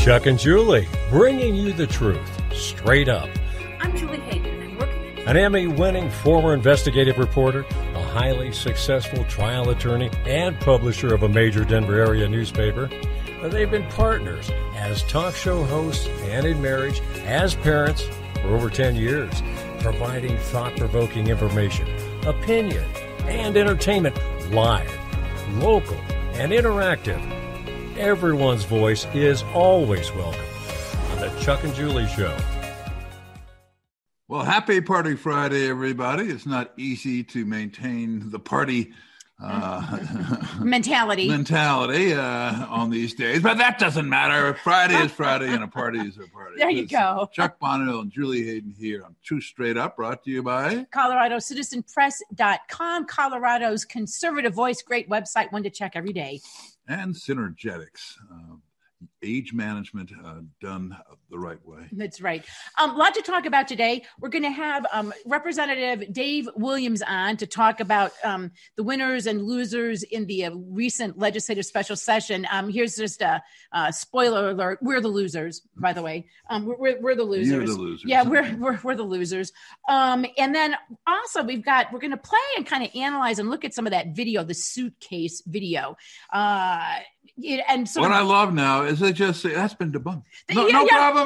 Chuck and Julie, bringing you the truth, straight up. I'm Julie Hayden, and working An Emmy-winning former investigative reporter, a highly successful trial attorney, and publisher of a major Denver area newspaper. They've been partners as talk show hosts and in marriage, as parents for over 10 years, providing thought-provoking information, opinion, and entertainment live, local, and interactive. Everyone's voice is always welcome on the Chuck and Julie Show. Well, happy Party Friday, everybody. It's not easy to maintain the party mentality on these days, but that doesn't matter. Friday is Friday and a party is a party. There you go. Chuck Bonneville and Julie Hayden here on Two Straight Up, brought to you by ColoradoCitizenPress.com, Colorado's conservative voice. Great website, one to check every day. And Synergetics, age management done the right way. That's right. A lot to talk about today. We're going to have Representative Dave Williams on to talk about the winners and losers in the recent legislative special session. Here's just a spoiler alert. We're the losers, by the way. We're the losers. You're the losers. Yeah, we're the losers. And then also we're going to play and kind of analyze and look at some of that video, the suitcase video. And so what I love now is they just say that's been debunked. No problem,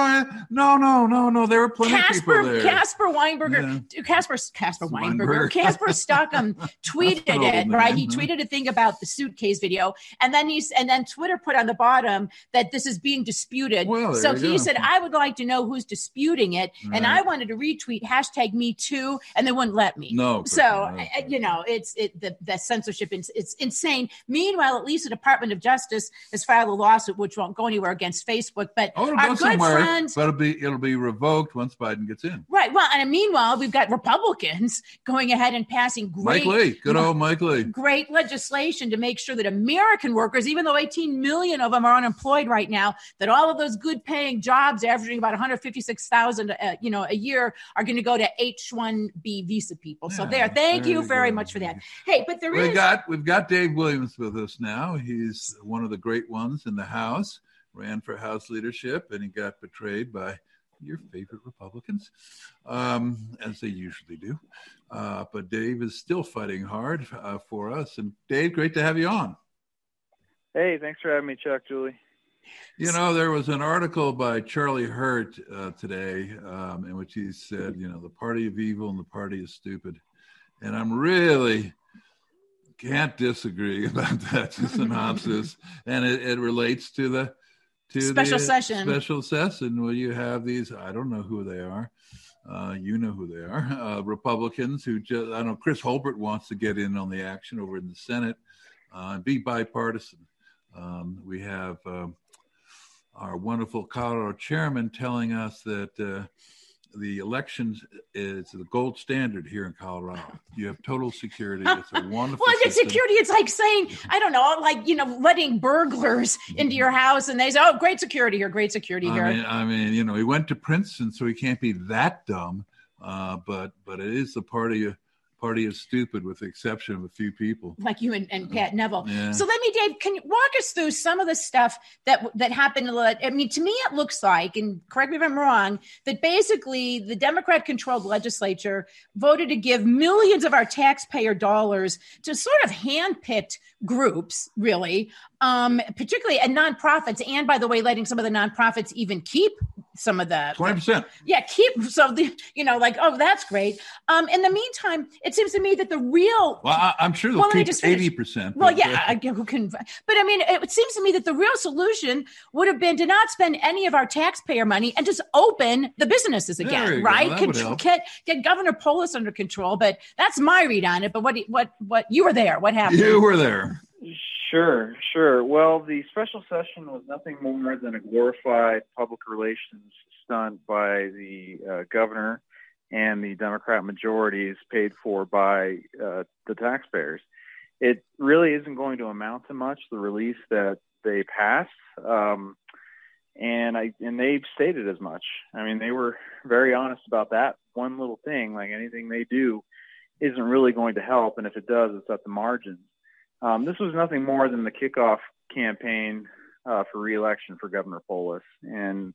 No. There were plenty of people there. Casper Weinberger, yeah. Casper Stockham tweeted it, right? He tweeted a thing about the suitcase video, and then Twitter put on the bottom that this is being disputed. Well, so he said, I would like to know who's disputing it, right. And I wanted to retweet #MeToo, and they wouldn't let me. No. It's the censorship. It's insane. Meanwhile, at least the Department of Justice has filed a lawsuit which won't go anywhere against Facebook. But our good friends, but it'll be revoked once Biden gets in. Right. Well, and meanwhile, we've got Republicans going ahead and passing Mike Lee, good old Mike Lee, great legislation to make sure that American workers, even though 18 million of them are unemployed right now, that all of those good-paying jobs, averaging about $156,000, a year, are going to go to H-1B visa people. So thank you very much for that. Hey, but we've got Dave Williams with us now. He's one of the great ones in the House, ran for House leadership, and he got betrayed by your favorite Republicans, as they usually do. But Dave is still fighting hard for us. And Dave, great to have you on. Hey, thanks for having me, Chuck, Julie. There was an article by Charlie Hurt today in which he said, the party of evil and the party is stupid. And I'm really can't disagree about that synopsis. And it relates to the special session. Special session where you have these, I don't know who they are. You know who they are. Republicans who Chris Holbert wants to get in on the action over in the Senate and be bipartisan. We have our wonderful Colorado chairman telling us that the elections is the gold standard here in Colorado. You have total security. It's a wonderful system. Security, it's like saying, I don't know, letting burglars into your house and they say, oh, great security here, great security here. He went to Princeton, so he can't be that dumb. But it is the party is stupid with the exception of a few people. Like you and Pat Neville. Yeah. So Dave, can you walk us through some of the stuff that happened? To me, it looks like, and correct me if I'm wrong, that basically the Democrat-controlled legislature voted to give millions of our taxpayer dollars to sort of hand-picked groups, really, particularly and nonprofits. And by the way, letting some of the nonprofits even keep some of the 20%. Yeah, oh, that's great. In the meantime, it seems to me that the real I'm sure they'll keep 80%. Well, who can? But it seems to me that the real solution would have been to not spend any of our taxpayer money and just open the businesses again, right? Get Governor Polis under control. But that's my read on it. But what you were there? What happened? You were there. Sure. Well, the special session was nothing more than a glorified public relations stunt by the governor and the Democrat majorities paid for by the taxpayers. It really isn't going to amount to much, the release that they passed. And they've stated as much. They were very honest about that one little thing, like anything they do isn't really going to help. And if it does, it's at the margins. This was nothing more than the kickoff campaign for re-election for Governor Polis. And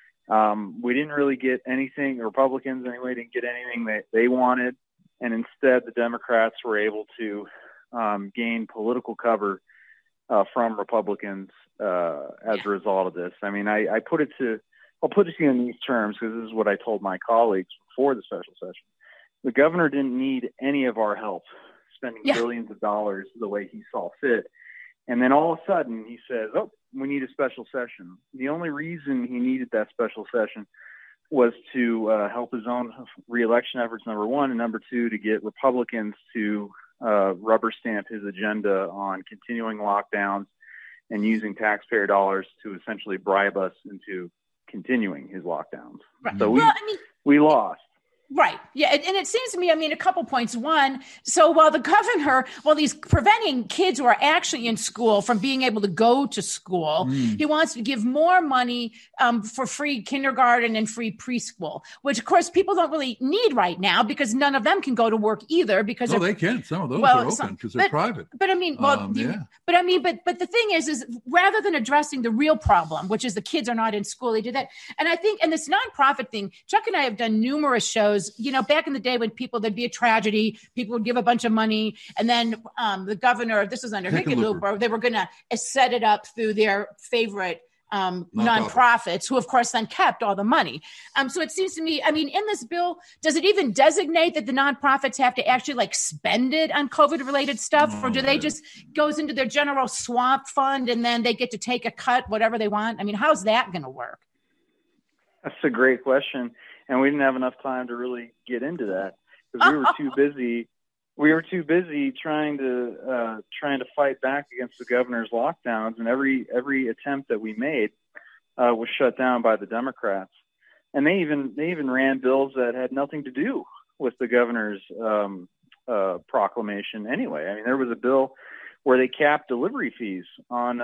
we didn't really get anything, Republicans anyway, didn't get anything that they wanted. And instead, the Democrats were able to gain political cover from Republicans as a result of this. I mean, I'll put it to you in these terms, because this is what I told my colleagues before the special session. The governor didn't need any of our help spending billions of dollars the way he saw fit. And then all of a sudden he says, oh, we need a special session. The only reason he needed that special session was to help his own re-election efforts, number one, and number two, to get Republicans to rubber stamp his agenda on continuing lockdowns and using taxpayer dollars to essentially bribe us into continuing his lockdowns. Right. So we lost. Right. Yeah. And it seems to me, I mean, a couple points. One, so while he's preventing kids who are actually in school from being able to go to school, he wants to give more money for free kindergarten and free preschool, which of course people don't really need right now because none of them can go to work either because they can. Some of those are open because they're private. But I mean, but the thing is rather than addressing the real problem, which is the kids are not in school, they do that. And I think, and this nonprofit thing, Chuck and I have done numerous shows. You know, back in the day when there'd be a tragedy, people would give a bunch of money, and then the governor, this was under Hickenlooper, they were going to set it up through their favorite nonprofits, who of course then kept all the money. So it seems to me, I mean, in this bill, does it even designate that the nonprofits have to actually spend it on COVID related stuff, or do they just goes into their general swamp fund and then they get to take a cut, whatever they want? I mean, how's that going to work? That's a great question. And we didn't have enough time to really get into that because we were too busy. We were too busy trying to fight back against the governor's lockdowns, and every attempt that we made was shut down by the Democrats. And they even ran bills that had nothing to do with the governor's proclamation. Anyway, I mean, there was a bill where they capped delivery fees on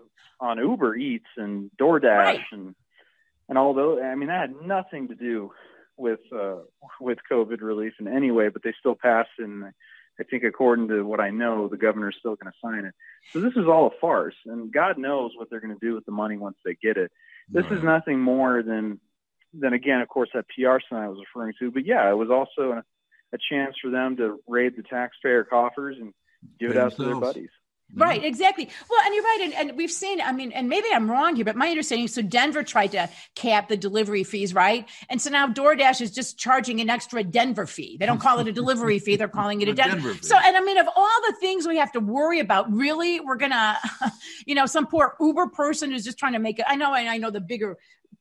Uber Eats and DoorDash and although, I mean, that had nothing to do with COVID relief in any way, but they still passed. And I think according to what I know, the governor's still going to sign it. So this is all a farce, and God knows what they're going to do with the money once they get it. This is nothing more than again, of course, that PR stunt I was referring to. But yeah, it was also a chance for them to raid the taxpayer coffers and give it out to their buddies. Right, exactly. Well, and you're right. And we've seen, I mean, and maybe I'm wrong here, but my understanding, so Denver tried to cap the delivery fees, right? And so now DoorDash is just charging an extra Denver fee. They don't call it a delivery fee. They're calling it a Denver fee. So, and I mean, of all the things we have to worry about, really, we're going to, some poor Uber person who's just trying to make it. I know the bigger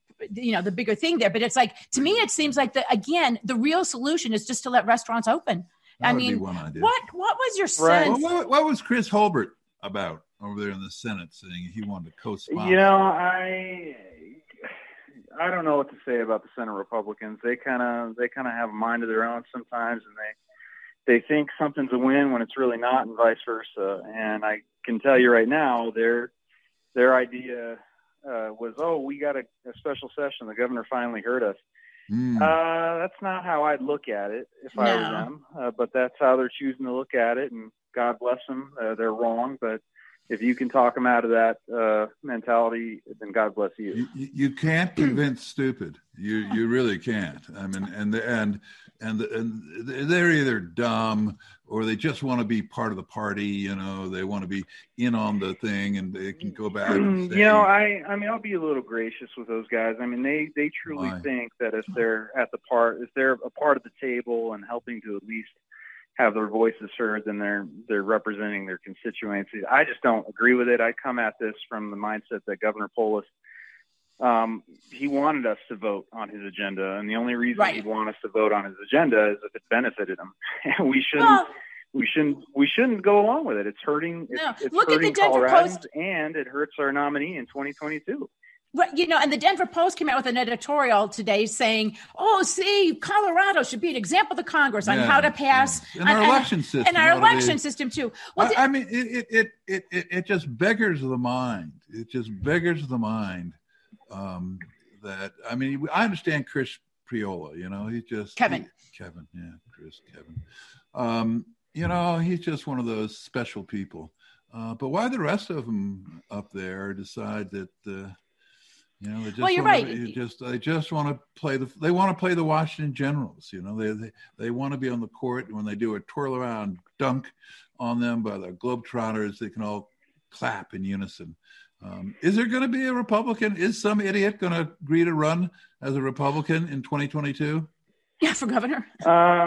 thing there, but it's like, to me, it seems like the real solution is just to let restaurants open. That would be one idea. What was your sense? Well, what was Chris Holbert about over there in the Senate saying he wanted to co-sponsor? I don't know what to say about the Senate Republicans. They kind of have a mind of their own sometimes, and they think something's a win when it's really not, and vice versa. And I can tell you right now, their idea was, we got a special session. The governor finally heard us. That's not how I'd look at it if I were them, but that's how they're choosing to look at it, and God bless them. They're wrong, but if you can talk them out of that mentality, then God bless you. You can't convince stupid. You really can't. I mean, and they're either dumb or they just want to be part of the party. They want to be in on the thing, and they can go back. And say, I'll be a little gracious with those guys. I mean, they truly think that if they're a part of the table and helping to at least have their voices heard, then they're representing their constituency. I just don't agree with it. I come at this from the mindset that Governor Polis, he wanted us to vote on his agenda, and the only reason he'd want us to vote on his agenda is if it benefited him. And we shouldn't go along with it. It's hurting. It's Look hurting at the Denver Coloradans, Post, and it hurts our nominee in 2022. Right, and the Denver Post came out with an editorial today saying, Colorado should be an example to Congress on how to pass our election system. And our election system, too. Well, I mean, it just beggars the mind. It just beggars the mind that, I mean, I understand Chris Priola, he just... Kevin. Chris, Kevin. He's just one of those special people. But why the rest of them up there decide that, they just well, you're wanna, right. they just want to play the Washington Generals. They want to be on the court, and when they do a twirl around dunk on them by the Globetrotters, they can all clap in unison. Is there going to be a Republican? Is some idiot going to agree to run as a Republican in 2022? Yeah, for governor. I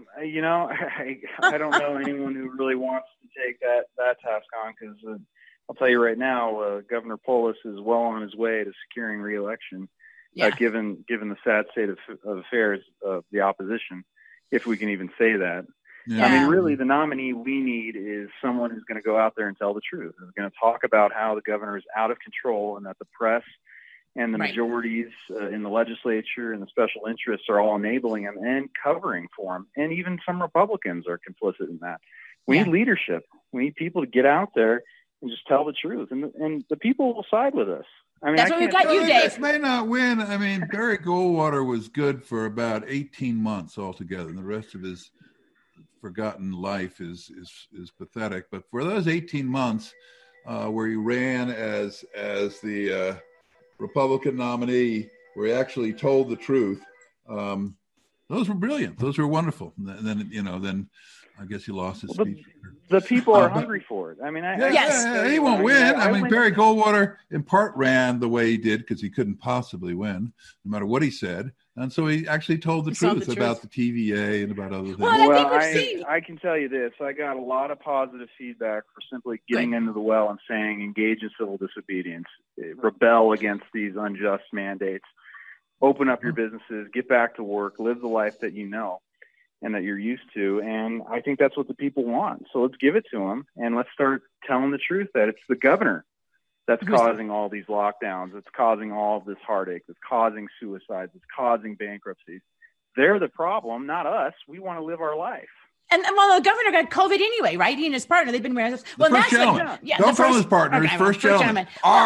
don't know anyone who really wants to take that task on, because I'll tell you right now, Governor Polis is well on his way to securing re-election, given the sad state of affairs of the opposition, if we can even say that. Yeah. I mean, really, the nominee we need is someone who's going to go out there and tell the truth, who's going to talk about how the governor is out of control and that the press and the majorities in the legislature and the special interests are all enabling him and covering for him. And even some Republicans are complicit in that. We need leadership. We need people to get out there and just tell the truth. And the people will side with us. I mean, that's what we got you, Dave. May not win. I mean, Barry Goldwater was good for about 18 months altogether, and the rest of his forgotten life is pathetic. But for those 18 months where he ran as the Republican nominee, where he actually told the truth, those were brilliant. Those were wonderful. And then I guess he lost his speech. The people are hungry for it. I mean, he won't win. I mean, Barry Goldwater in part ran the way he did because he couldn't possibly win, no matter what he said. And so he actually told the truth about the TVA and about other things. Well, I can tell you this. I got a lot of positive feedback for simply getting into the well and saying engage in civil disobedience, rebel against these unjust mandates, open up your businesses, get back to work, live the life that you know and that you're used to. And I think that's what the people want. So let's give it to them, and let's start telling the truth that it's the governor that's causing all these lockdowns. It's causing all of this heartache. It's causing suicides. It's causing bankruptcies. They're the problem, not us. We want to live our life. And the governor got COVID anyway, right? He and his partner, they've been married. Well, first gentleman. Don't call his partner. His first gentleman.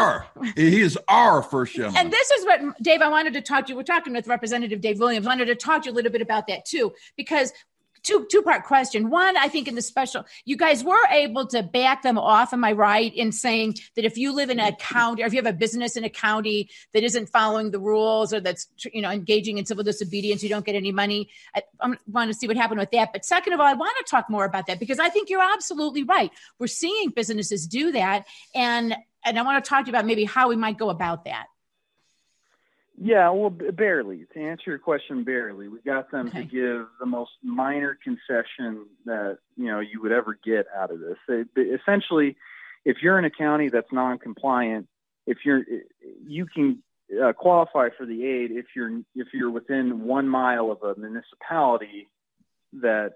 He is our first gentleman. And this is what, Dave, I wanted to talk to you. We're talking with Representative Dave Williams. I wanted to talk to you a little bit about that too, because two-part question. One, I think in the special, you guys were able to back them off, am I right, in saying that if you live in a county, or if you have a business in a county that isn't following the rules, or that's engaging in civil disobedience, you don't get any money. I want to see what happened with that. But second of all, I want to talk more about that, because I think you're absolutely right. We're seeing businesses do that, and I want to talk to you about maybe how we might go about that. Yeah, well, barely. To answer your question, barely. We got them to give the most minor concession that, you would ever get out of this. Essentially, if you're in a county that's non-compliant, you can qualify for the aid if you're within 1 mile of a municipality that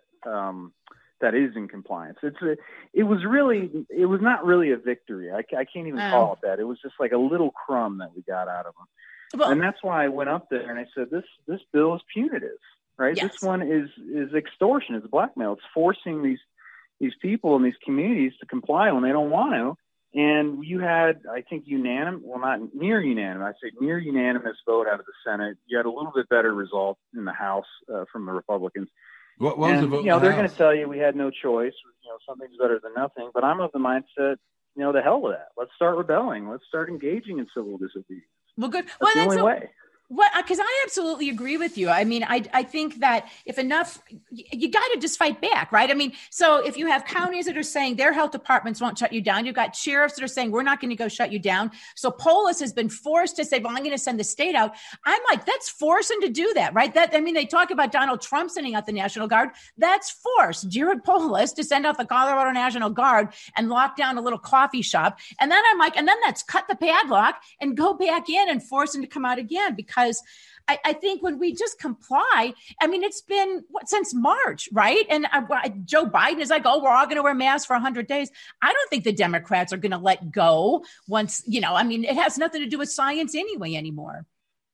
is in compliance. It was not really a victory. I can't even call it that. It was just like a little crumb that we got out of them. Well, and that's why I went up there and I said, this bill is punitive, right? Yes. This one is extortion. It's blackmail. It's forcing these people in these communities to comply when they don't want to. And you had, I think, not near unanimous. I say near unanimous vote out of the Senate. You had a little bit better result in the House from the Republicans. What was the vote? They're going to tell you we had no choice. Something's better than nothing. But I'm of the mindset, the hell with that. Let's start rebelling. Let's start engaging in civil disobedience. Well, good. That's the only way. Because I absolutely agree with you. I mean, I think that if enough, you got to just fight back, right? I mean, so if you have counties that are saying their health departments won't shut you down, you've got sheriffs that are saying we're not going to go shut you down. So Polis has been forced to say, well, I'm going to send the state out. I'm like, that's forcing to do that, right? They talk about Donald Trump sending out the National Guard. That's forced Jared Polis to send out the Colorado National Guard and lock down a little coffee shop. And then I'm like, and then that's cut the padlock and go back in and force them to come out again, because I think when we just comply, I mean, it's been since March, right? And Joe Biden is like, oh, we're all going to wear masks for 100 days. I don't think the Democrats are going to let go once, it has nothing to do with science anymore.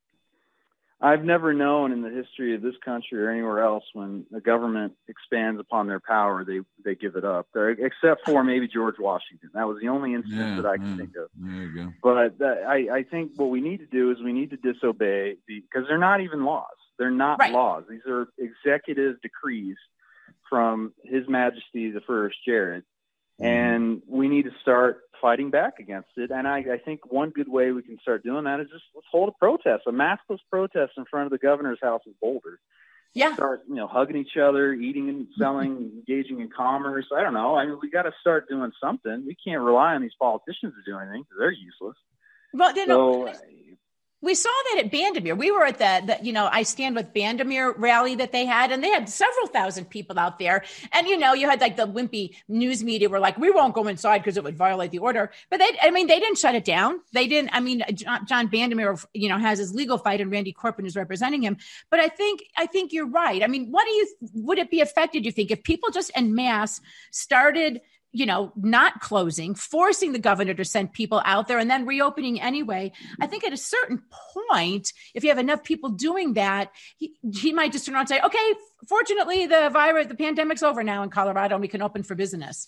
I've never known in the history of this country or anywhere else when the government expands upon their power, they give it up. Except for maybe George Washington. That was the only instance that I can think of. There you go. But I think what we need to do is we need to disobey because they're not even laws. They're not laws. These are executive decrees from His Majesty the First Jared. And we need to start fighting back against it. And I think one good way we can start doing that is just let's hold a protest, a maskless protest in front of the governor's house in Boulder. Yeah. Start, hugging each other, eating and selling, engaging in commerce. I don't know. I mean, we got to start doing something. We can't rely on these politicians to do anything because they're useless. Well, we saw that at Bandamere. We were at the I Stand With Bandamere rally that they had, and they had several thousand people out there. And, you had like the wimpy news media were like, we won't go inside because it would violate the order. But they didn't shut it down. They didn't. I mean, John Bandamere, has his legal fight and Randy Corporon is representing him. But I think you're right. I mean, would it be affected, you think, if people just en masse started not closing, forcing the governor to send people out there and then reopening anyway? I think at a certain point, if you have enough people doing that, he might just turn around and say, okay, fortunately, the pandemic's over now in Colorado and we can open for business.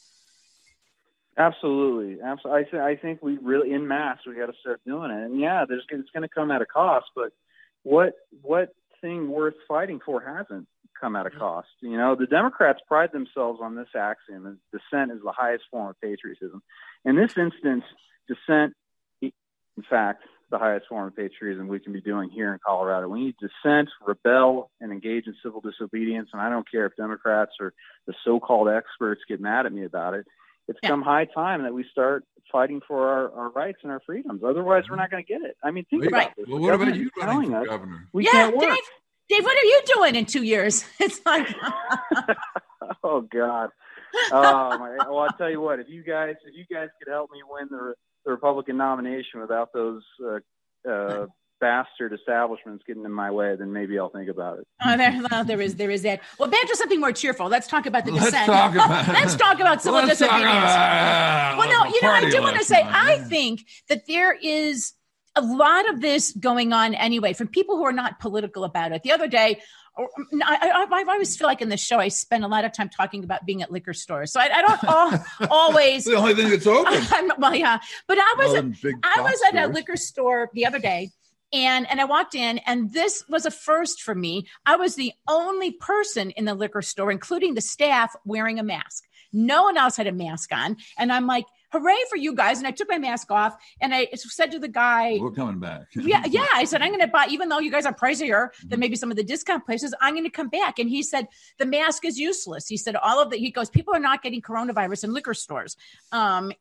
Absolutely. I think we really, en masse, we got to start doing it. And yeah, it's going to come at a cost, but what thing worth fighting for hasn't come at a cost? The Democrats pride themselves on this axiom: is dissent is the highest form of patriotism. In this instance, dissent, in fact, the highest form of patriotism we can be doing here in Colorado. We need dissent, rebel, and engage in civil disobedience. And I don't care if Democrats or the so-called experts get mad at me about it. It's come high time that we start fighting for our rights and our freedoms. Otherwise, we're not going to get it. I mean, think about this. Well, what about you running for governor? We can't work. Dave, what are you doing in 2 years? It's like, oh God. Well, I'll tell you what. If you guys could help me win the Republican nomination without those bastard establishments getting in my way, then maybe I'll think about it. There is that. Well, back to something more cheerful. Let's talk about the dissent. Let's talk about civil disobedience. I do want to say, I think that there is a lot of this going on anyway from people who are not political about it. The other day, I always feel like in this show, I spend a lot of time talking about being at liquor stores. So I don't always. The only thing that's open. But I was at a liquor store the other day. And I walked in, and this was a first for me. I was the only person in the liquor store, including the staff, wearing a mask. No one else had a mask on. And I'm like, hooray for you guys. And I took my mask off and I said to the guy, we're coming back. Yeah. I said, I'm going to buy, even though you guys are pricier than maybe some of the discount places, I'm going to come back. And he said, the mask is useless. He said, he goes, people are not getting coronavirus in liquor stores. But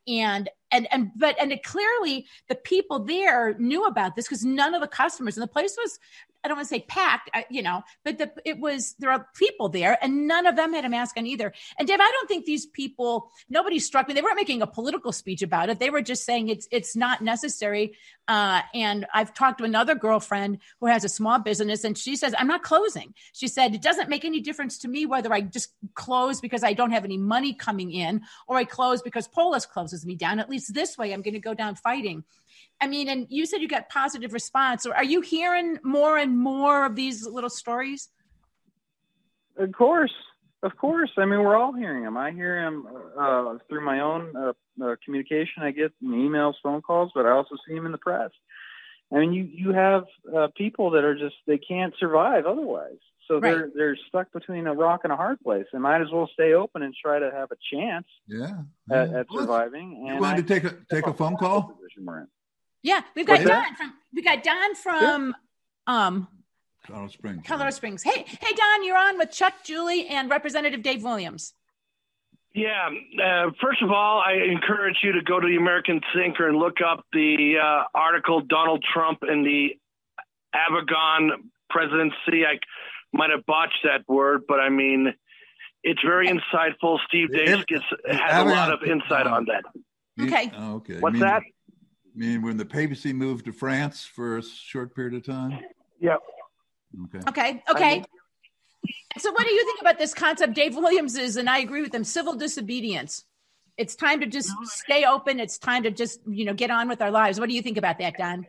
clearly the people there knew about this because none of the customers, and the place was, I don't want to say packed, but there are people there and none of them had a mask on either. And Dave, I don't think these people, nobody struck me. They weren't making a political speech about it. They were just saying it's not necessary. And I've talked to another girlfriend who has a small business and she says, I'm not closing. She said, it doesn't make any difference to me whether I just close because I don't have any money coming in or I close because Polis closes me down. At least this way, I'm going to go down fighting. I mean, and you said you got positive response. Or are you hearing more and more of these little stories? Of course. I mean, we're all hearing them. I hear them through my own communication. I get emails, phone calls, but I also see them in the press. I mean, you have people that are just, they can't survive otherwise. So they're stuck between a rock and a hard place. They might as well stay open and try to have a chance at surviving. You want to take a phone call? Yeah, we've got Don from Colorado Springs. Hey, Don, you're on with Chuck, Julie, and Representative Dave Williams. Yeah. First of all, I encourage you to go to the American Thinker and look up the article, Donald Trump and the Avagon presidency. I might have botched that word, but I mean, it's very insightful. Steve Davis has a lot of insight on that. Okay. Okay. What's that? You mean when the papacy moved to France for a short period of time? Yep. Okay. So what do you think about this concept? Dave Williams is, and I agree with him, civil disobedience. It's time to just stay open. It's time to just, get on with our lives. What do you think about that, Don?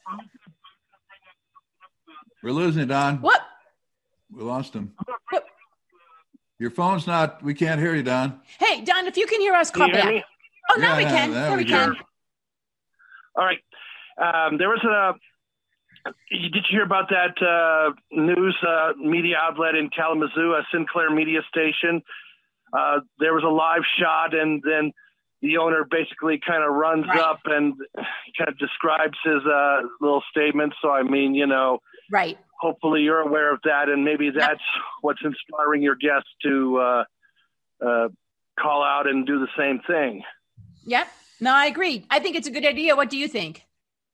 We're losing it, Don. What? We lost him. What? Your phone's not, we can't hear you, Don. Hey, Don, if you can hear us, call back. Oh, now we can. There we can. All right. There was did you hear about that news media outlet in Kalamazoo, a Sinclair media station? There was a live shot, and then the owner basically kind of runs up and kind of describes his little statement. So, I mean, right. Hopefully you're aware of that, and maybe that's what's inspiring your guests to call out and do the same thing. Yep. No, I agree. I think it's a good idea. What do you think?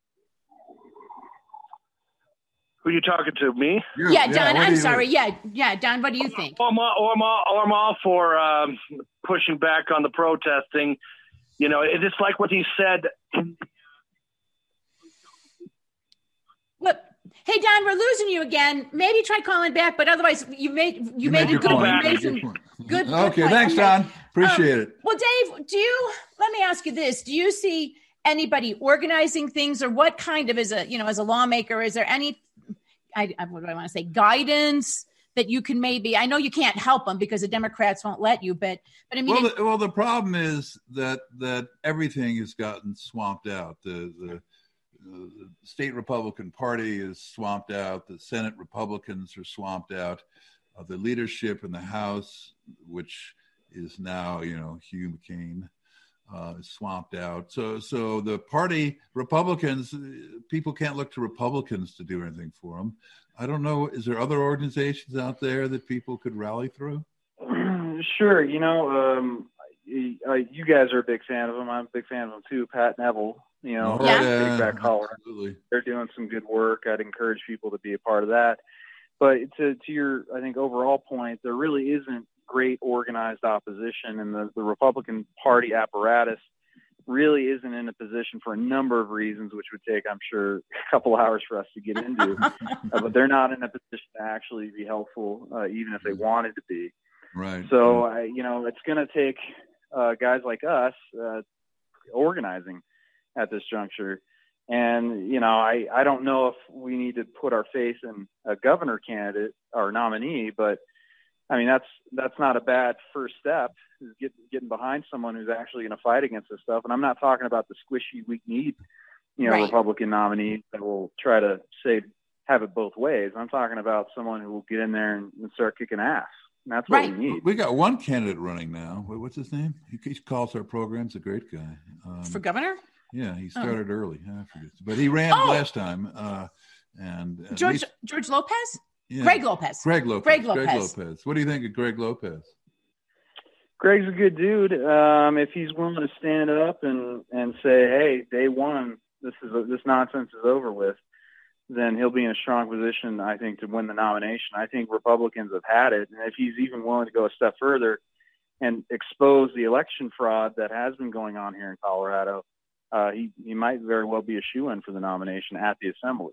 Who are you talking to? Me? Yeah, Don. I'm sorry. Yeah, Don. What do you think? I'm all for pushing back on the protesting. It's like what he said. Look, hey Don, we're losing you again. Maybe try calling back, but otherwise, you made a good point. Good. Okay, thanks, Don. Appreciate it. Well, Dave, let me ask you this: do you see anybody organizing things, or what kind of as a lawmaker, is there any? What do I want to say? Guidance that you can maybe. I know you can't help them because the Democrats won't let you, but I mean. Well, the problem is that everything has gotten swamped out. The state Republican Party is swamped out. The Senate Republicans are swamped out. The leadership in the House, which is now Hugh McCain, is swamped out. So the party Republicans, people can't look to Republicans to do anything for them. I don't know. Is there other organizations out there that people could rally through? Sure. You guys are a big fan of them. I'm a big fan of them too. Pat Neville, Big Back Colorado. Absolutely. They're doing some good work. I'd encourage people to be a part of that. But to your, I think, overall point, there really isn't great organized opposition, and the Republican Party apparatus really isn't in a position for a number of reasons, which would take, I'm sure, a couple hours for us to get into. But they're not in a position to actually be helpful, even if they wanted to be. Right. So, it's going to take guys like us organizing at this juncture. And, I don't know if we need to put our faith in a governor candidate or nominee, but I mean, that's not a bad first step, is getting behind someone who's actually going to fight against this stuff. And I'm not talking about the squishy, weak-kneed, Republican nominees that will try to have it both ways. I'm talking about someone who will get in there and start kicking ass. And that's what we need. We got one candidate running now. What's his name? He calls our programs. A great guy. For governor? Yeah, he started early. I forget, but he ran last time. And George Lopez. Yeah. Greg Lopez. What do you think of Greg Lopez? Greg's a good dude. If he's willing to stand up and say, "Hey, day one, this nonsense is over with," then he'll be in a strong position, I think, to win the nomination. I think Republicans have had it, and if he's even willing to go a step further and expose the election fraud that has been going on here in Colorado, he might very well be a shoo-in for the nomination at the assembly.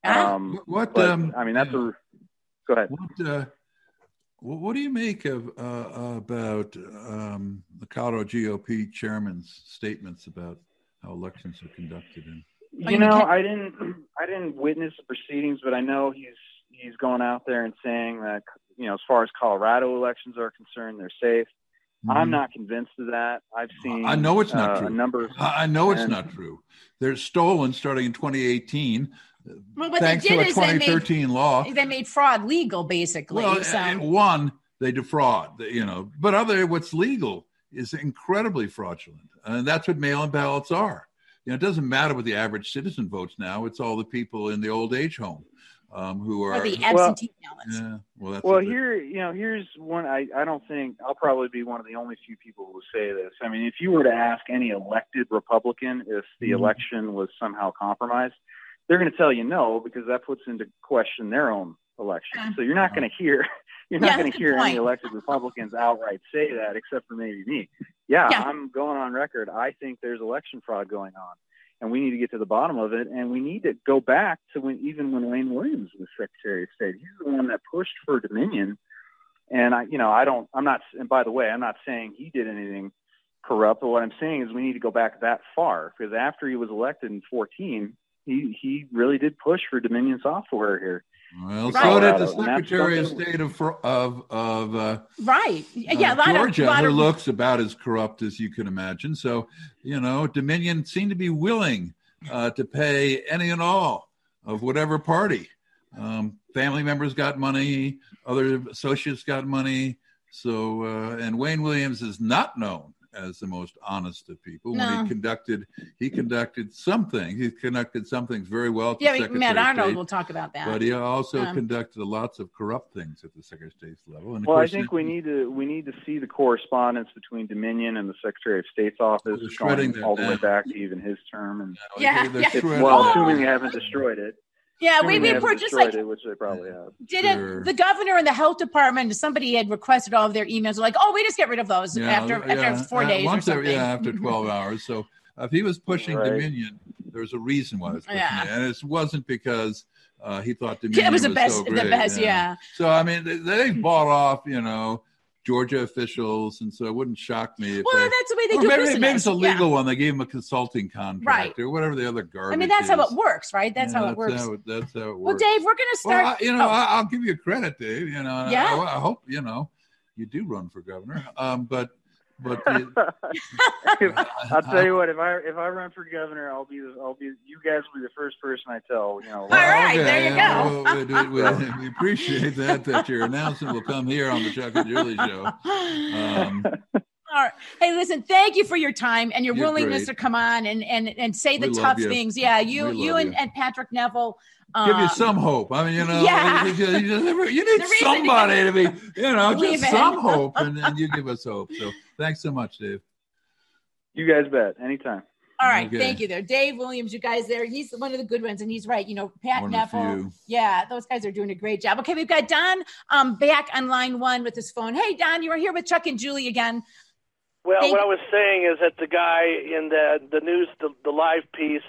Go ahead. What do you make of about the Colorado GOP chairman's statements about how elections are conducted? I didn't witness the proceedings, but I know he's going out there and saying that as far as Colorado elections are concerned, they're safe. Mm-hmm. I'm not convinced of that. I've seen. I know it's not true. I know it's not true. They're stolen starting in 2018. Well, what thanks they did to a 2013 law. They made fraud legal, basically. Well, one, they defraud, but what's legal is incredibly fraudulent. And that's what mail-in ballots are. It doesn't matter what the average citizen votes now. It's all the people in the old age home who are the absentee ballots. Yeah, here's one. I don't think I'll probably be one of the only few people who will say this. I mean, if you were to ask any elected Republican if the election was somehow compromised, they're going to tell you no, because that puts into question their own election. So you're not going to hear any elected Republicans outright say that, except for maybe me. Yeah, I'm going on record. I think there's election fraud going on, and we need to get to the bottom of it. And we need to go back to when Wayne Williams was Secretary of State. He's the one that pushed for Dominion. And and by the way, I'm not saying he did anything corrupt, but what I'm saying is we need to go back that far, because after he was elected in 2014, he really did push for Dominion software here. Well, so did the Secretary of State of Georgia, who looks about as corrupt as you can imagine. So, Dominion seemed to be willing to pay any and all of whatever party. Family members got money, other associates got money. So, and Wayne Williams is not known as the most honest of people. No. When he conducted some things. He conducted some things very well. Matt Arnold will talk about that. But he also conducted lots of corrupt things at the Secretary of State's level. And I think we need to see the correspondence between Dominion and the Secretary of State's office, going all the way back to even his term. And assuming they haven't destroyed it. Yeah, we were just like, which they probably have. The governor and the health department, somebody had requested all of their emails, like, we just get rid of those after 4 days or something. After 12 hours. So if he was pushing Dominion, there's a reason why it's pushing it. And it wasn't because he thought Dominion was so great. The best, So, I mean, they bought off, Georgia officials, and so it wouldn't shock me if that's the way they do business. Maybe it's a legal one. They gave him a consulting contract or whatever the other garbage. I mean, that's how it works, right? That's how it works. That's how it works. Well, Dave, we're going to start. I'll give you credit, Dave. I hope you do run for governor. But I'll tell you what. If I run for governor, I'll be. You guys will be the first person I tell. All right, there you go. We appreciate that your announcement will come here on the Chuck and Julie show. All right. Hey, listen, thank you for your time and your willingness to come on and say the tough things. Yeah, you and Patrick Neville. Give you some hope. I mean, you need somebody to be, just some hope, and you give us hope. So thanks so much, Dave. You guys bet. Anytime. All right. Okay. Thank you there. Dave Williams, you guys there. He's one of the good ones, and he's right. Pat Neville. Yeah, those guys are doing a great job. Okay, we've got Don back on line 1 with his phone. Hey, Don, you are here with Chuck and Julie again. Well, what I was saying is that the guy in the news, the live piece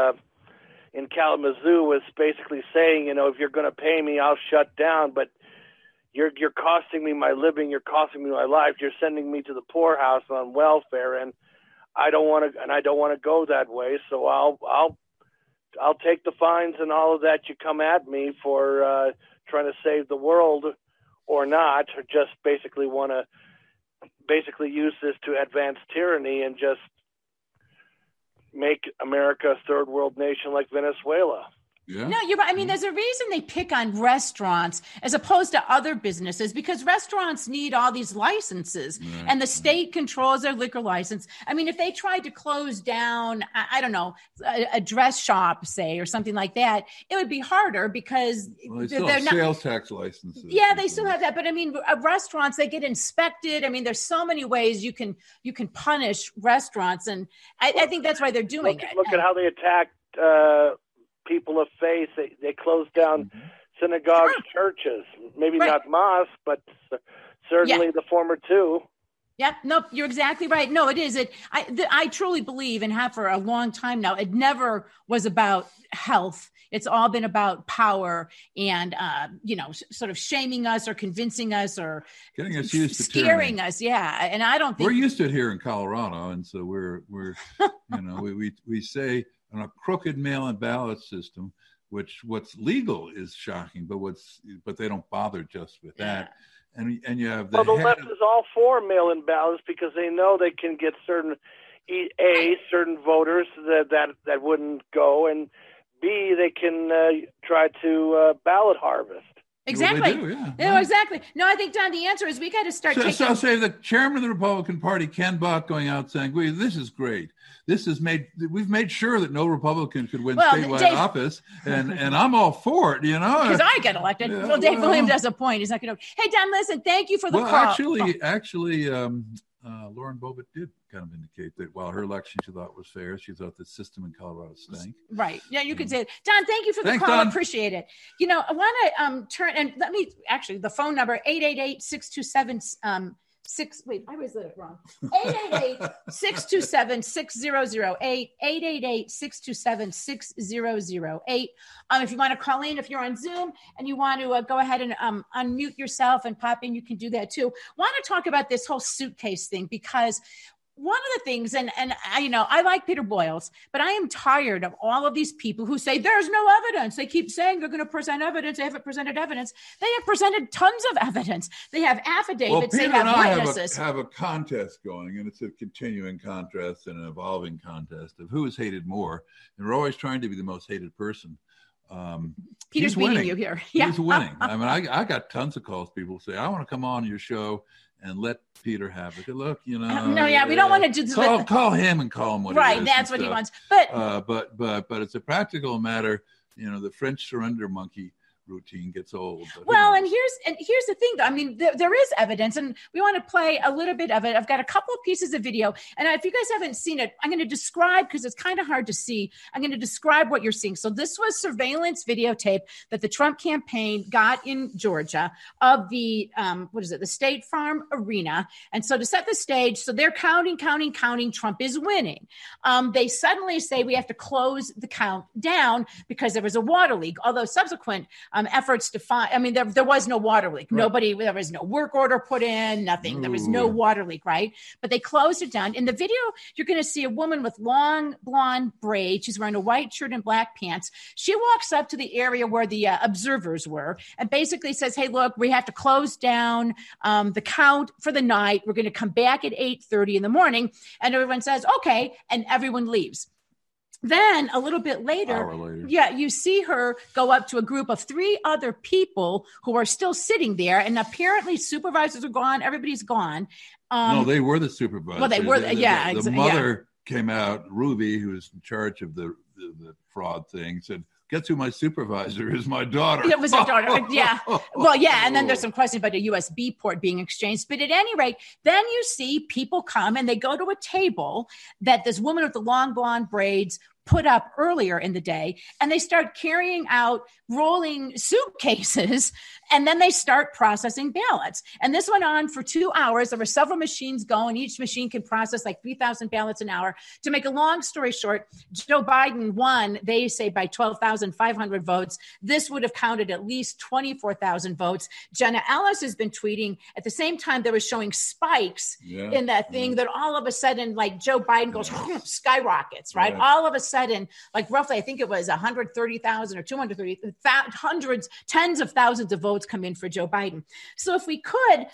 in Kalamazoo was basically saying, if you're going to pay me, I'll shut down. But you're costing me my living. You're costing me my life. You're sending me to the poorhouse on welfare, and I don't want to go that way. So I'll take the fines and all of that you come at me for trying to save the world, or not, or just basically want to use this to advance tyranny and just make America a third world nation like Venezuela. Yeah. No, you're right. I mean, there's a reason they pick on restaurants as opposed to other businesses, because restaurants need all these licenses and the state controls their liquor license. I mean, if they tried to close down, I don't know, a dress shop, say, or something like that, it would be harder because they still have sales tax licenses. Yeah, they still have that. But I mean, restaurants, they get inspected. I mean, there's so many ways you can punish restaurants. And I think that's why they're doing it. Look at how they attacked people of faith. They closed down synagogues, churches, maybe not mosques, but certainly the former two. Yeah, no, you're exactly right. No, it is. I truly believe, and have for a long time now, it never was about health. It's all been about power and, sort of shaming us or convincing us or getting us used to scaring us. Yeah. And I don't think we're used to it here in Colorado. And so we're we say, on a crooked mail-in ballot system, what's legal is shocking, but they don't bother just with that. And you have the left is all for mail-in ballots because they know they can get certain voters that wouldn't go, and B, they can try to ballot harvest. Exactly. Well, they do, No, exactly. No, I think, Don, the answer is we got to start taking... So say the chairman of the Republican Party, Ken Buck, going out saying, this is great. We've made sure that no Republican could win statewide office, and I'm all for it, Because I get elected. Yeah, Dave Williams has a point. He's not going to... Hey, Don, listen, thank you for the call. Actually, Lauren Boebert did kind of indicate that while her election she thought was fair, she thought the system in Colorado stank. Right. Yeah, you could say it. Don, thank you for the call. Don. I appreciate it. I want to turn, and let me, actually, the phone number, 888-627 wait, I was it wrong. 888-627-6008, 888-627-6008. If you want to call in, if you're on Zoom and you want to go ahead and unmute yourself and pop in, you can do that too. Want to talk about this whole suitcase thing, because one of the things, and I like Peter Boyles, but I am tired of all of these people who say there's no evidence. They keep saying they're going to present evidence. They haven't presented evidence. They have presented tons of evidence. They have affidavits. Peter they have and I witnesses. have a contest going, and it's a continuing contest and an evolving contest of who is hated more. And we're always trying to be the most hated person. Peter's beating you here. Yeah. He's winning. I mean, I got tons of calls. People say, I want to come on your show and let Peter have it. Look, we don't want to do this. Call him and call him what right, he is. That's what he wants. But it's a practical matter. The French surrender monkey routine gets old. Well, and here's the thing, though. I mean, there is evidence, and we want to play a little bit of it. I've got a couple of pieces of video, and if you guys haven't seen it, I'm going to describe, because it's kind of hard to see. I'm going to describe what you're seeing. So this was surveillance videotape that the Trump campaign got in Georgia of the the State Farm Arena. And so to set the stage, so they're counting. Trump is winning. They suddenly say we have to close the count down because there was a water leak. Although subsequent efforts to find, I mean, there was no water leak. Right. There was no work order put in, nothing. There was no water leak, right? But they closed it down. In the video, you're going to see a woman with long blonde braids. She's wearing a white shirt and black pants. She walks up to the area where the observers were and basically says, hey, look, we have to close down the count for the night. We're going to come back at 8:30 in the morning. And everyone says, okay. And everyone leaves. Then a little bit later, you see her go up to a group of 3 other people who are still sitting there. And apparently supervisors are gone. Everybody's gone. No, they were the supervisors. Well, they were. The mother came out, Ruby, who's in charge of the fraud thing, said, guess who my supervisor is? My daughter. It was her daughter. Yeah. Well, yeah. And then there's some questions about a USB port being exchanged. But at any rate, then you see people come and they go to a table that this woman with the long blonde braids put up earlier in the day, and they start carrying out rolling suitcases, and then they start processing ballots. And this went on for 2 hours. There were several machines going. Each machine can process like 3,000 ballots an hour. To make a long story short, Joe Biden won, they say, by 12,500 votes. This would have counted at least 24,000 votes. Jenna Ellis has been tweeting at the same time they were showing spikes in that thing that all of a sudden, like Joe Biden goes, skyrockets, right? All of a sudden, like roughly, I think it was 130,000 or 230,000, hundreds, tens of thousands of votes come in for Joe Biden. So if we could,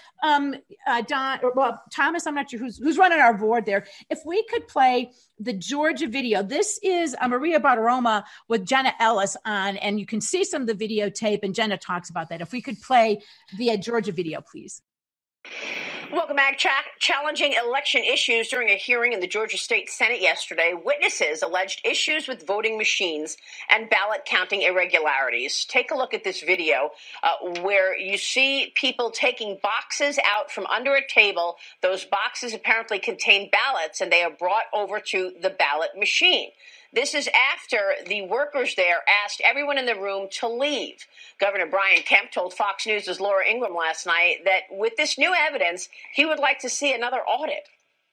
Thomas, I'm not sure who's running our board there. If we could play the Georgia video. This is Maria Bartiromo with Jenna Ellis on, and you can see some of the videotape, and Jenna talks about that. If we could play the Georgia video, please. Welcome back. Challenging election issues during a hearing in the Georgia State Senate yesterday. Witnesses alleged issues with voting machines and ballot counting irregularities. Take a look at this video where you see people taking boxes out from under a table. Those boxes apparently contain ballots, and they are brought over to the ballot machine. This is after the workers there asked everyone in the room to leave. Governor Brian Kemp told Fox News' Laura Ingraham last night that with this new evidence, he would like to see another audit.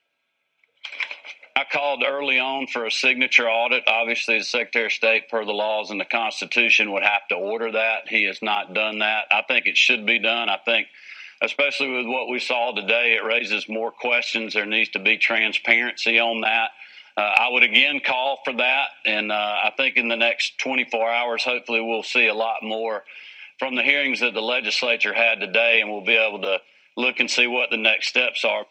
I called early on for a signature audit. Obviously, the Secretary of State, per the laws and the Constitution, would have to order that. He has not done that. I think it should be done. I think, especially with what we saw today, it raises more questions. There needs to be transparency on that. I would again call for that, and I think in the next 24 hours, hopefully we'll see a lot more from the hearings that the legislature had today, and we'll be able to look and see what the next steps are.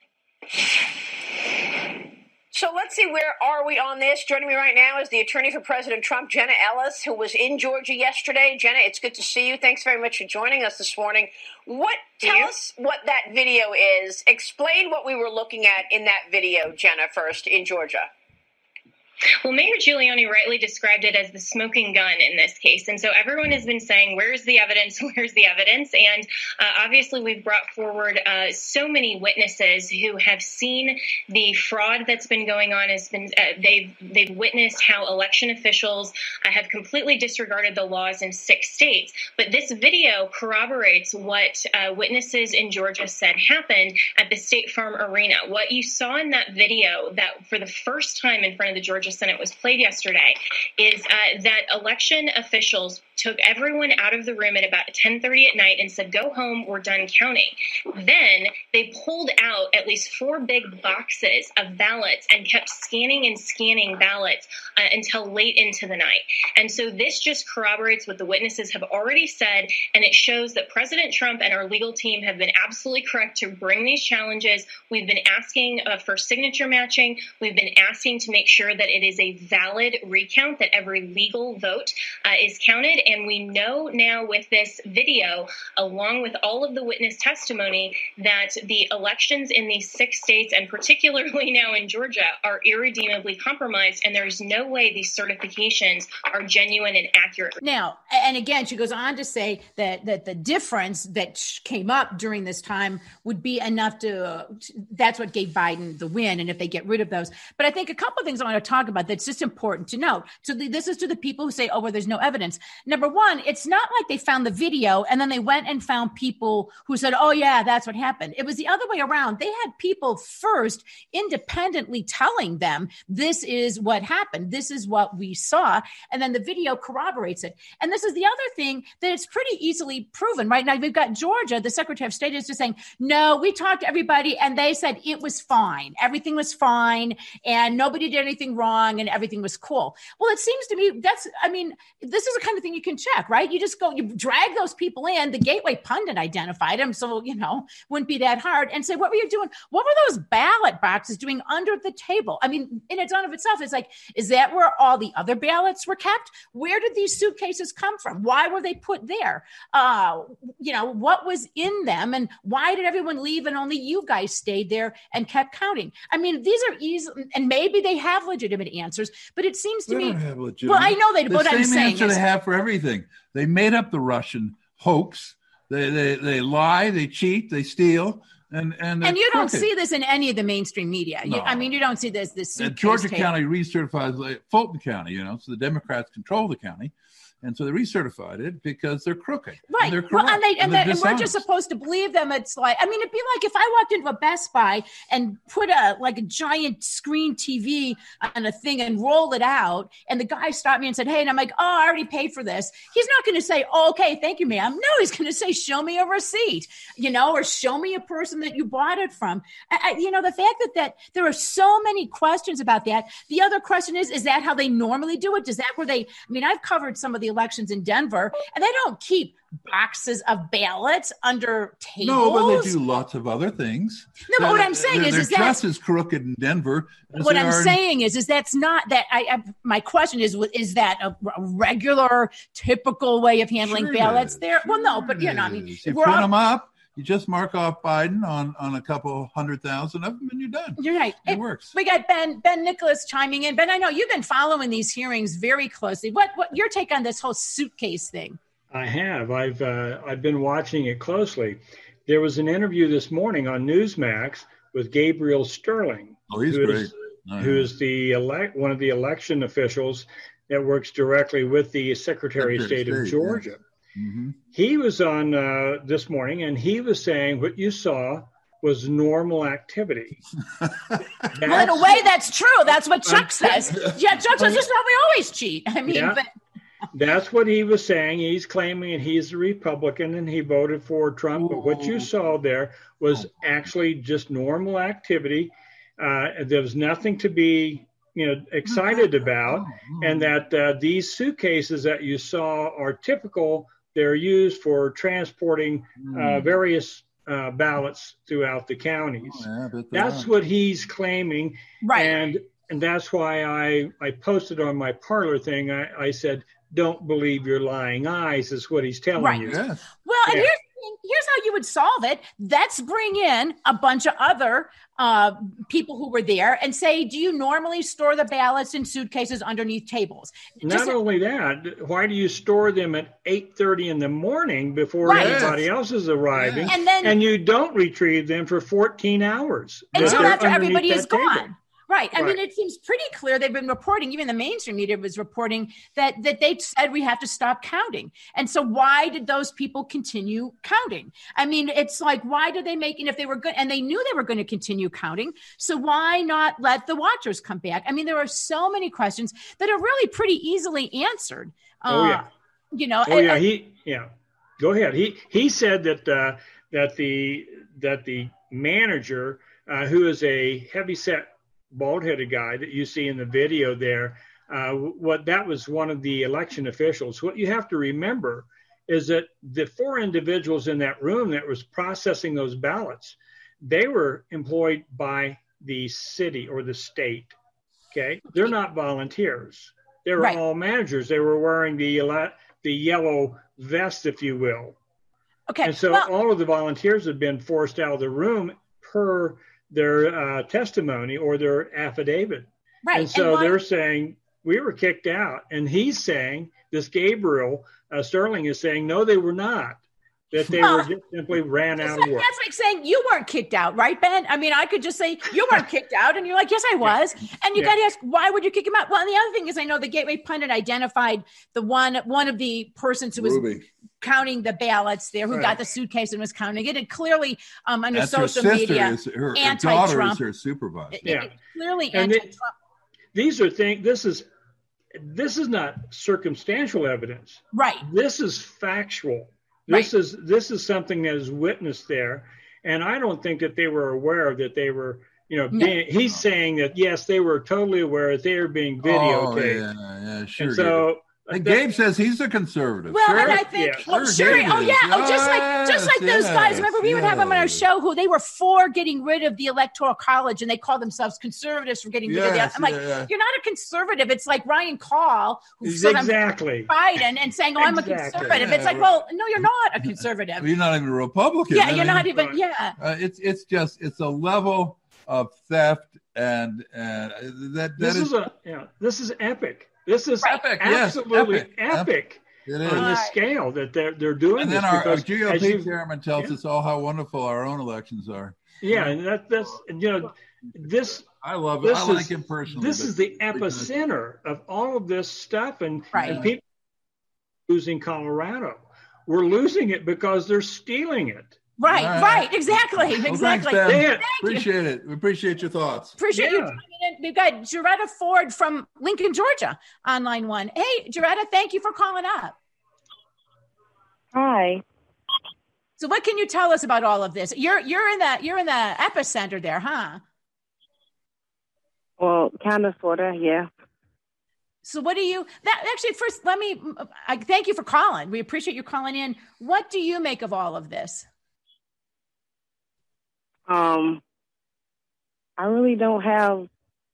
So let's see, where are we on this? Joining me right now is the attorney for President Trump, Jenna Ellis, who was in Georgia yesterday. Jenna, it's good to see you. Thanks very much for joining us this morning. Tell us what that video is. Explain what we were looking at in that video, Jenna, first, in Georgia. Well, Mayor Giuliani rightly described it as the smoking gun in this case. And so everyone has been saying, where's the evidence? Where's the evidence? And obviously, we've brought forward so many witnesses who have seen the fraud that's been going on. They've witnessed how election officials have completely disregarded the laws in 6 states. But this video corroborates what witnesses in Georgia said happened at the State Farm Arena. What you saw in that video that for the first time in front of the Georgia Senate was played yesterday is that election officials took everyone out of the room at about 10:30 at night and said, go home, we're done counting. Then they pulled out at least 4 big boxes of ballots and kept scanning and scanning ballots until late into the night. And so this just corroborates what the witnesses have already said, and it shows that President Trump and our legal team have been absolutely correct to bring these challenges. We've been asking for signature matching. We've been asking to make sure that it is a valid recount, that every legal vote is counted. And we know now with this video, along with all of the witness testimony, that the elections in these 6 states, and particularly now in Georgia, are irredeemably compromised, and there's no way these certifications are genuine and accurate. Now, and again, she goes on to say that the difference that came up during this time would be enough that's what gave Biden the win, and if they get rid of those. But I think a couple of things I want to talk about that's just important to note. So this is to the people who say, oh, well, there's no evidence. Number one, it's not like they found the video and then they went and found people who said, oh, yeah, that's what happened. It was the other way around. They had people first independently telling them, this is what happened. This is what we saw. And then the video corroborates it. And this is the other thing that it's pretty easily proven. Right now, we've got Georgia. The Secretary of State is just saying, no, we talked to everybody and they said it was fine. Everything was fine and nobody did anything wrong and everything was cool. Well, it seems to me this is the kind of thing you can check, right? You just go, you drag those people in. The Gateway pundit identified them. So, wouldn't be that hard, and say, what were you doing? What were those ballot boxes doing under the table? I mean, in its own of itself, it's like, is that where all the other ballots were kept? Where did these suitcases come from? Why were they put there? What was in them, and why did everyone leave and only you guys stayed there and kept counting? I mean, these are easy, and maybe they have legitimate answers, but it seems to me. Well, I know they. The same answer they have for everything. They made up the Russian hoax. They lie, they cheat, they steal, and you don't see this in any of the mainstream media. No. You don't see this. Georgia County recertifies Fulton County. So the Democrats control the county. And so they recertified it because they're crooked. Right. And they're corrupt. And we're just supposed to believe them. It's like, it'd be like if I walked into a Best Buy and put a giant screen TV on a thing and roll it out, and the guy stopped me and said, hey, and I'm like, oh, I already paid for this. He's not going to say, oh, okay, thank you, ma'am. No, he's going to say, show me a receipt, or show me a person that you bought it from. The fact that there are so many questions about that. The other question is that how they normally do it? Is that where I've covered some of the elections in Denver, and they don't keep boxes of ballots under tables. No, but they do lots of other things. No, but what I'm saying is that just as crooked in Denver. What I'm saying is that's not that. My question is that a regular, typical way of handling ballots there? Well, no, but you print them up. You just mark off Biden on a couple 100,000 of them, and you're done. You're right. It works. We got Ben Nicholas chiming in. Ben, I know you've been following these hearings very closely. What your take on this whole suitcase thing? I have. I've been watching it closely. There was an interview this morning on Newsmax with Gabriel Sterling. Oh, he's great. Who is one of the election officials that works directly with the Secretary of State of Georgia. Yes. Mm-hmm. He was on this morning, and he was saying what you saw was normal activity. Well, in a way, that's true. That's what Chuck says. Yeah, Chuck says this is how we always cheat. That's what he was saying. He's claiming he's a Republican and he voted for Trump. But what you saw there was actually just normal activity. There was nothing to be excited about, and that these suitcases that you saw are typical. They're used for transporting various ballots throughout the counties. That's what he's claiming. Right. And that's why I posted on my Parler thing. I said, don't believe your lying eyes is what he's telling you. Yes. Well, and here's how you would solve it. Let's bring in a bunch of other people who were there and say, do you normally store the ballots in suitcases underneath tables? Not only that, why do you store them at 8:30 in the morning before everybody else is arriving? Yes. And you don't retrieve them for 14 hours. Until after everybody is gone. Right. I mean, it seems pretty clear. They've been reporting, even the mainstream media was reporting that they said we have to stop counting. And so why did those people continue counting? I mean, it's like, why did they make, and if they were good, and they knew they were going to continue counting, so why not let the watchers come back? I mean, there are so many questions that are really pretty easily answered. Go ahead. He said that the manager, who is a heavyset bald-headed guy that you see in the video there, that was one of the election officials. What you have to remember is that the 4 individuals in that room that was processing those ballots, they were employed by the city or the state. Okay, they're not volunteers. They were all managers. They were wearing the yellow vest, if you will. Okay. And so all of the volunteers have been forced out of the room per their testimony or their affidavit. Right. And so they're saying we were kicked out. And he's saying, this Gabriel Sterling is saying, no, they were not. That they were just simply ran out of work. That's like saying you weren't kicked out, right, Ben? I mean, I could just say you weren't kicked out, and you're like, yes, I was. And you got to ask, why would you kick him out? Well, and the other thing is, I know the Gateway Pundit identified the one of the persons who was counting the ballots there, who got the suitcase and was counting it, and clearly under social media, her anti-Trump. daughter is her supervisor. Clearly anti-Trump. These are things. This is not circumstantial evidence. Right. This is factual. This is something that is witnessed there, and I don't think that they were aware that they were, he's saying that yes, they were totally aware that they were being videotaped. Oh, yeah, sure. And so Gabe says he's a conservative. Well, and I think, just like those guys. Remember, we would have them on our show who they were for getting rid of the Electoral College, and they call themselves conservatives for getting rid of the. I'm like, you're not a conservative. It's like Ryan Call, who's Biden, and saying, "Oh, I'm a conservative." It's like, well, no, you're not a conservative. You're not even a Republican. Yeah, you're not even. Yeah. It's a level of theft, and this is epic. This is absolutely epic on the scale that they're doing. And then our GOP chairman tells us all how wonderful our own elections are. Yeah, and that's this. I love it. I like him personally. This is the epicenter of all of this stuff, and people losing Colorado. We're losing it because they're stealing it. Right, exactly. Thanks, Ben. Appreciate it. We appreciate your thoughts. Appreciate you joining in. We've got Jaretta Ford from Lincoln, Georgia, on line one. Hey, Jaretta, thank you for calling up. Hi. So, what can you tell us about all of this? You're in the epicenter there, huh? Well, kind of, sort of, yeah. So what do you first I thank you for calling. We appreciate you calling in. What do you make of all of this? I really don't have.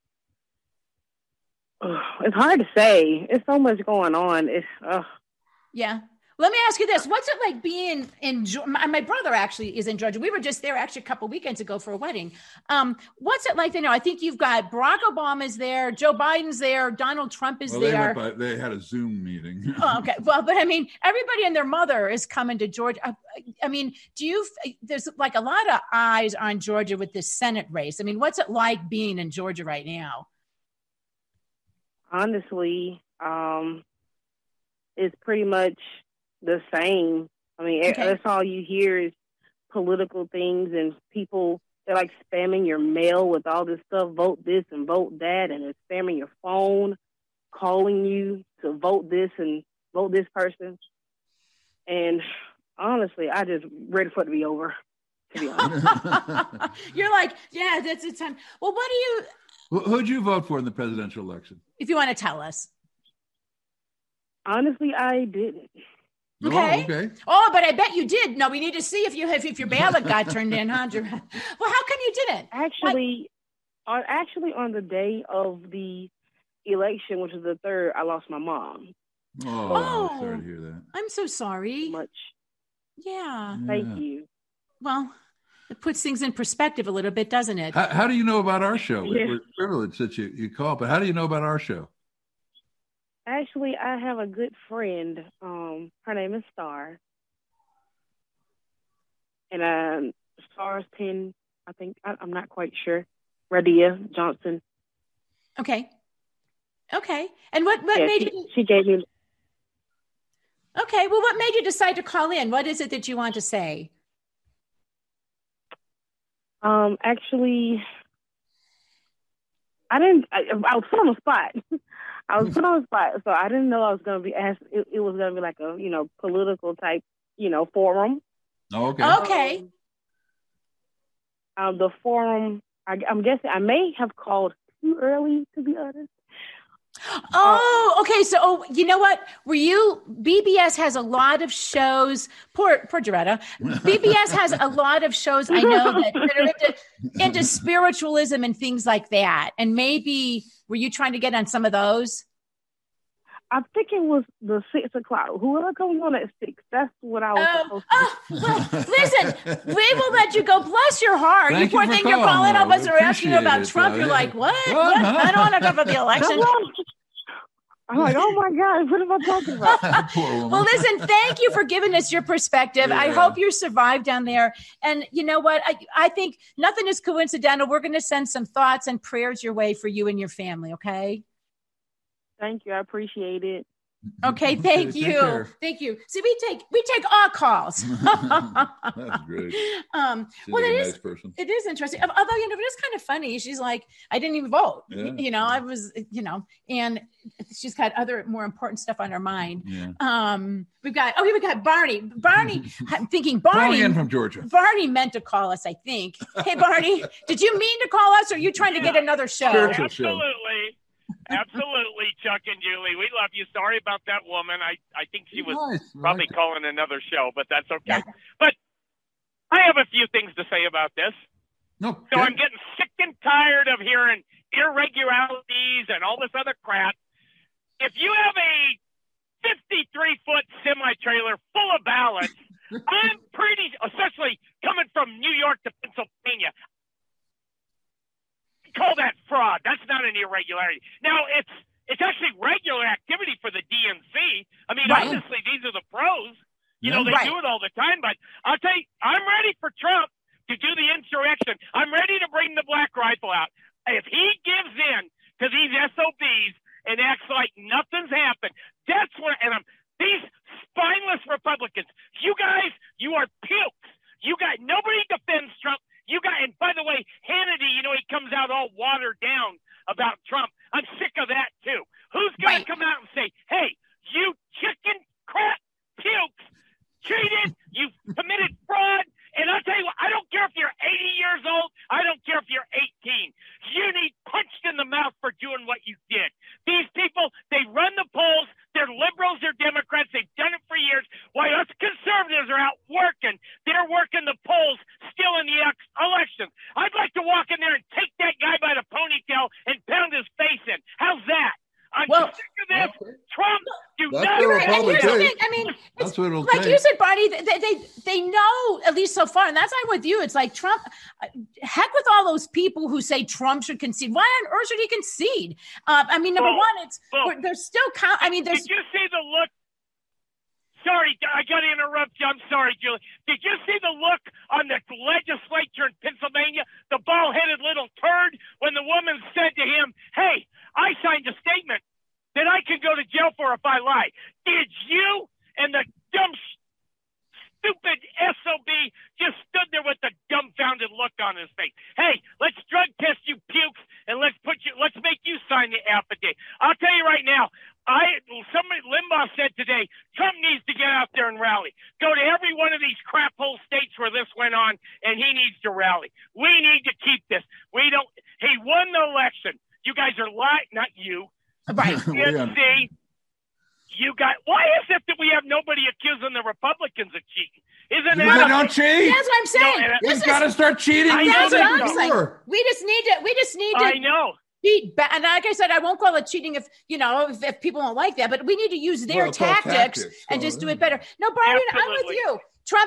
It's hard to say. It's so much going on. Yeah. Let me ask you this. What's it like being in my brother actually is in Georgia. We were just there actually a couple weekends ago for a wedding. What's it like there now? I think you've got Barack Obama's there, Joe Biden's there, Donald Trump is there. They had a Zoom meeting. Oh, okay. Well, but I mean, everybody and their mother is coming to Georgia. I mean, there's like a lot of eyes on Georgia with this Senate race. I mean, what's it like being in Georgia right now? Honestly, it's pretty much the same. I mean, that's all you hear is political things, and people, they're like spamming your mail with all this stuff, vote this and vote that, and it's spamming your phone, calling you to vote this and vote this person. And honestly, I just ready for it to be over, to be honest. You're like, yeah, that's it's time. Well, who'd you vote for in the presidential election? If you want to tell us. Honestly, I didn't. Okay. Oh, but I bet you did. No, we need to see if your ballot got turned in, huh? Well, how come you didn't? Actually, on the day of the election, which was the 3rd, I lost my mom. Oh, I'm sorry to hear that. I'm so sorry. Much. Yeah. Thank you. Well, it puts things in perspective a little bit, doesn't it? How do you know about our show? Yeah. We're privileged that you call, but how do you know about our show? Actually, I have a good friend. Her name is Star. And Star's pen, I think, I'm not quite sure. Radia Johnson. Okay. And what made you? She gave me. Okay. Well, what made you decide to call in? What is it that you want to say? Actually, I was put on the spot. So I didn't know I was going to be asked. It was going to be like a, political type, forum. Okay. The forum, I'm guessing I may have called too early, to be honest. Oh, okay. So, you know what? BBS has a lot of shows. Poor Jaretta. BBS has a lot of shows I know that are into spiritualism and things like that. And maybe, were you trying to get on some of those? I think it was the 6 o'clock. Whoever comes on at 6, that's what I was supposed to do. Well, listen, we will let you go. Bless your heart. Thank you poor you for thing, you're calling up us or asking you about it. Trump. You're like, what? I don't want to talk about the election. I'm like, oh my God, what am I talking about? Well, listen, thank you for giving us your perspective. Yeah. I hope you survive down there. And you know what? I think nothing is coincidental. We're going to send some thoughts and prayers your way for you and your family, okay? Thank you. I appreciate it. Okay, thank you. Thank you. See, we take all calls. That's great. Well, it is interesting. Although, it is kind of funny. She's like, I didn't even vote. Yeah. I was, and she's got other more important stuff on her mind. Yeah. We've got Barney. I'm thinking Barney in from Georgia. Barney meant to call us, I think. Hey, Barney, did you mean to call us, or are you trying to get another show? Absolutely, Chuck and Julie. We love you. Sorry about that woman. I think she was probably calling another show, but that's okay. Yeah. But I have a few things to say about this. No, so I'm getting sick and tired of hearing irregularities and all this other crap. If you have a 53-foot semi-trailer full of ballots, I'm especially coming from New York to Pennsylvania, call that fraud. That's not an irregularity. Now, it's actually regular activity for the DNC. I mean, obviously, these are the pros. They do it all the time. But I'll tell you, I'm ready for Trump to do the insurrection. I'm ready to bring the black rifle out. If he gives in to these SOBs and acts like nothing's happened, that's what. And these spineless Republicans, you guys, you are pukes. Nobody defends Trump. And by the way, Hannity, he comes out all watered down about Trump. I'm sick of that, too. Who's going to come out and say, hey, you chicken crap pukes, cheated, you committed fraud, and I'll tell you what, I don't care if you're 80 years old, I don't care if you're 18. You need punched in the mouth for doing what you did. These people, they run the polls, they're liberals, they're Democrats, they've done it for years. While us conservatives are out working, they're working the polls still in the election. I'd like to walk in there and take that guy by the ponytail and pound his face in. How's that? I'm sick of this. Trump, do not. That's what it'll like take. You said, Barney, they know, at least so far, and that's I'm with you. It's like Trump, heck with all those people who say Trump should concede. Why on earth should he concede? Number one, there's still Did you see the look? Sorry, I got to interrupt you. I'm sorry, Julie. Did you see the look on the legislature in Pennsylvania, the bald-headed little turd, when the woman said to him, hey, I signed a statement that I can go to jail for if I lie. Did you? And the dumb, stupid SOB just stood there with a dumbfounded look on his face. Hey, let's drug test you pukes, and let's make you sign the affidavit. I'll tell you right now, Limbaugh said today, Trump needs to get out there and rally. Go to every one of these crap hole states where this went on, and he needs to rally. We need to keep this. He won the election. You guys are lying, not you. Right. DNC. Why is it that we have nobody accusing the Republicans of cheating? Isn't that? They don't cheat. That's what I'm saying. We've got to start cheating. That's what I'm saying. We just need to. I know. And like I said, I won't call it cheating if people don't like that, but we need to use their tactics and just do it better. No, Brian, I'm with you. Trump,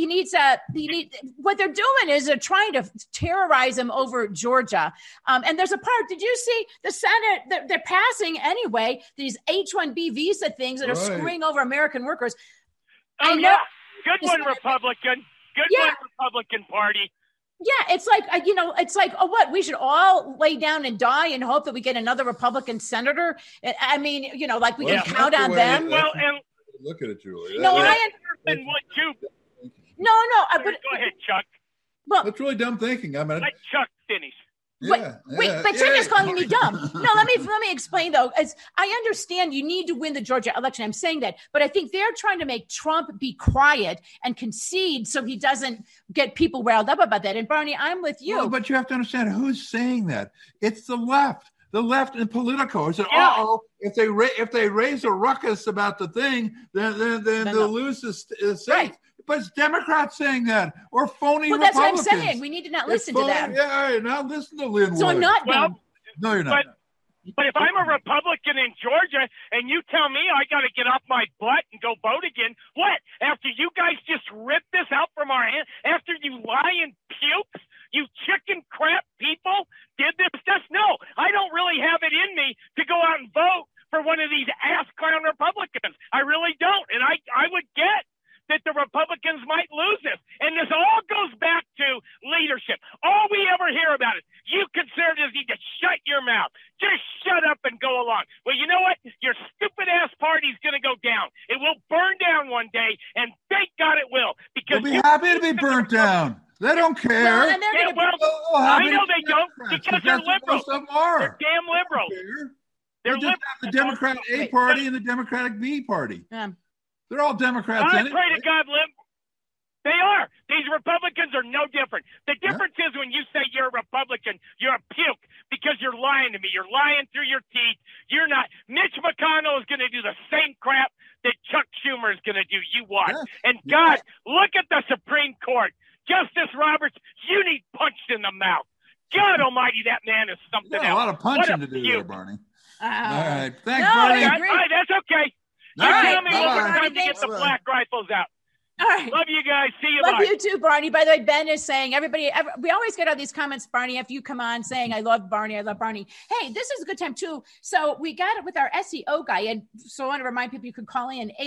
what they're doing is they're trying to terrorize him over Georgia. And there's a part, did you see the Senate, they're passing anyway, these H-1B visa things that are screwing over American workers. Oh, I know. Yeah. Good one, Republican. Good one, Republican Party. Yeah, it's like, oh, what? We should all lay down and die and hope that we get another Republican senator. I mean, like we can count on them. Well, and look at it, Julie. No, I understand what you. No. Go ahead, Chuck. Well, that's really dumb thinking. Let Chuck finish. Wait, but Chuck is calling me dumb. No, let me explain though. As I understand, you need to win the Georgia election. I'm saying that, but I think they're trying to make Trump be quiet and concede so he doesn't get people riled up about that. And Barney, I'm with you. No, but you have to understand who's saying that. It's the left. the left and Politico said, Yeah. if they raise a ruckus about the thing, then they'll lose the seat. Right. But it's Democrats saying that, or phony Well, that's Republicans. what I'm saying. We need to not listen to them. Yeah, not listen to Lynn So Wood. I'm not. No, you're not. But if I'm a Republican in Georgia and you tell me I got to get off my butt and go vote again, what? After you guys just ripped this out from our hands, after you lie and pukes, you chicken crap people did this stuff? No, I don't really have it in me to go out and vote for one of these ass clown Republicans. I really don't. And I would get that the Republicans might lose this. And this all goes back to leadership. All we ever hear about is, you conservatives need to shut your mouth. Just shut up and go along. Well, you know what? Your stupid-ass party's going to go down. It will burn down one day, and thank God it will. Because they'll be happy to be burnt down. They don't care. Well, and I know they don't, because they're liberals. They're damn liberals. They're liberals. The Democrat A party and the Democratic B party. They're all Democrats. I pray to God, they are. These Republicans are no different. The difference is when you say you're a Republican, you're a puke because you're lying to me. You're lying through your teeth. You're not. Mitch McConnell is going to do the same crap that Chuck Schumer is going to do. You watch. And God, look at the Supreme Court. Justice Roberts, you need punched in the mouth. God almighty, that man is something else. A lot of punching to do there, Barney. All right. Thanks, Barney. Barney. That's okay. You tell me when we're time to get the black rifles out. All right. Love you guys. See you. Love bye. you too, Barney. By the way, Ben is saying, we always get all these comments, Barney, if you come on saying, I love Barney. Hey, this is a good time too. So we got it with our SEO guy. And so I want to remind people you can call in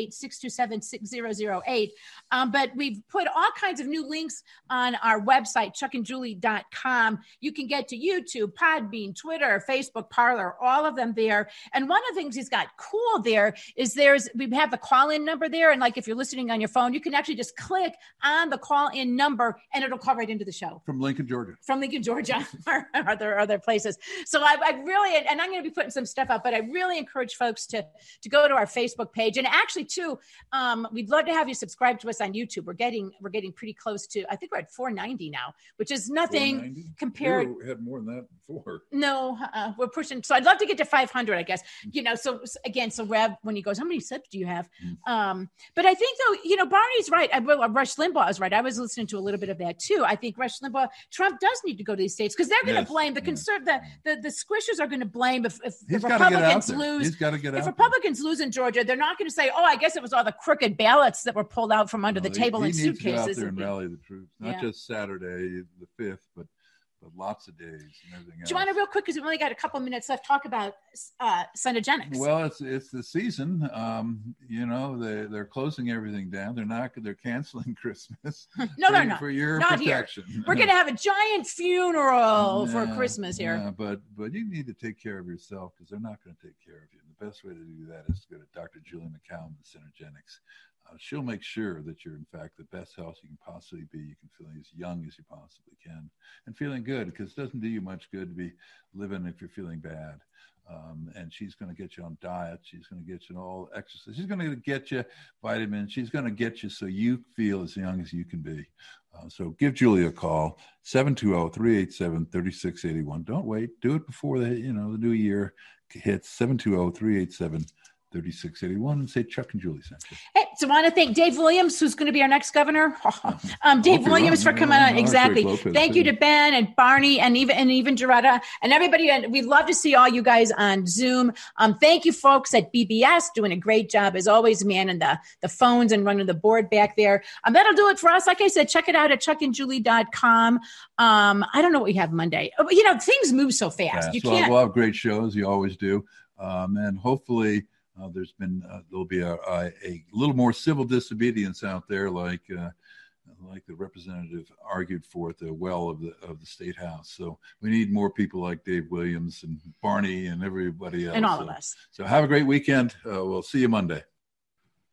888-627-6008. But we've put all kinds of new links on our website, chuckandjulie.com. You can get to YouTube, Podbean, Twitter, Facebook, Parler, all of them there. And one of the things he's got cool there is we have the call-in number there. And like if you're listening on your phone, you can actually just click on the call-in number and it'll call right into the show. From Lincoln, Georgia. or other places. So I really, and I'm going to be putting some stuff up, but I really encourage folks to go to our Facebook page. And actually too, we'd love to have you subscribe to us on YouTube. We're getting pretty close to, I think we're at 490 now, which is nothing compared. We had more than that before. No, we're pushing. So I'd love to get to 500, I guess, so again, so Rev, when he goes, how many subs do you have? But I think though, Barney's right. Rush Limbaugh is right. I was listening to a little bit of that too. I think Rush Limbaugh, Trump does need to go to these states because they're going to blame the squishers are going to blame if the Republicans lose. He's got to get out. If Republicans lose in Georgia, they're not going to say, I guess it was all the crooked ballots that were pulled out from under the table in suitcases. He needs to go out there and rally the troops, not just Saturday the 5th, but lots of days and everything else. Do you want to real quick, because we've only got a couple minutes left, talk about Centogenics? Well, it's the season. They're closing everything down. They're canceling Christmas. No, they're not. For your not protection. Here. We're going to have a giant funeral for Christmas here. Yeah, but you need to take care of yourself because they're not going to take care of you. And the best way to do that is to go to Dr. Julie McCown with Centogenics. She'll make sure that you're, in fact, the best health you can possibly be. You can feel as young as you possibly can and feeling good because it doesn't do you much good to be living if you're feeling bad. And she's going to get you on diet. She's going to get you on all exercise. She's going to get you vitamins. She's going to get you so you feel as young as you can be. So give Julie a call, 720-387-3681. Don't wait. Do it before the new year hits, 720-387-3681. 3681 and say Chuck and Julie sent you. Hey, so I want to thank Dave Williams, who's going to be our next governor. Dave Williams for coming on. Exactly. Thank you to Ben and Barney and even Geretta and everybody. And we'd love to see all you guys on Zoom. Thank you folks at BBS doing a great job as always, manning the phones and running the board back there. That'll do it for us. Like I said, check it out at chuckandjulie.com. I don't know what we have Monday. Things move so fast. You can't. We'll have great shows. You always do. And hopefully, there'll be a little more civil disobedience out there, like the representative argued for at the well of the state house. So we need more people like Dave Williams and Barney and everybody else. And all of us. So have a great weekend. We'll see you Monday.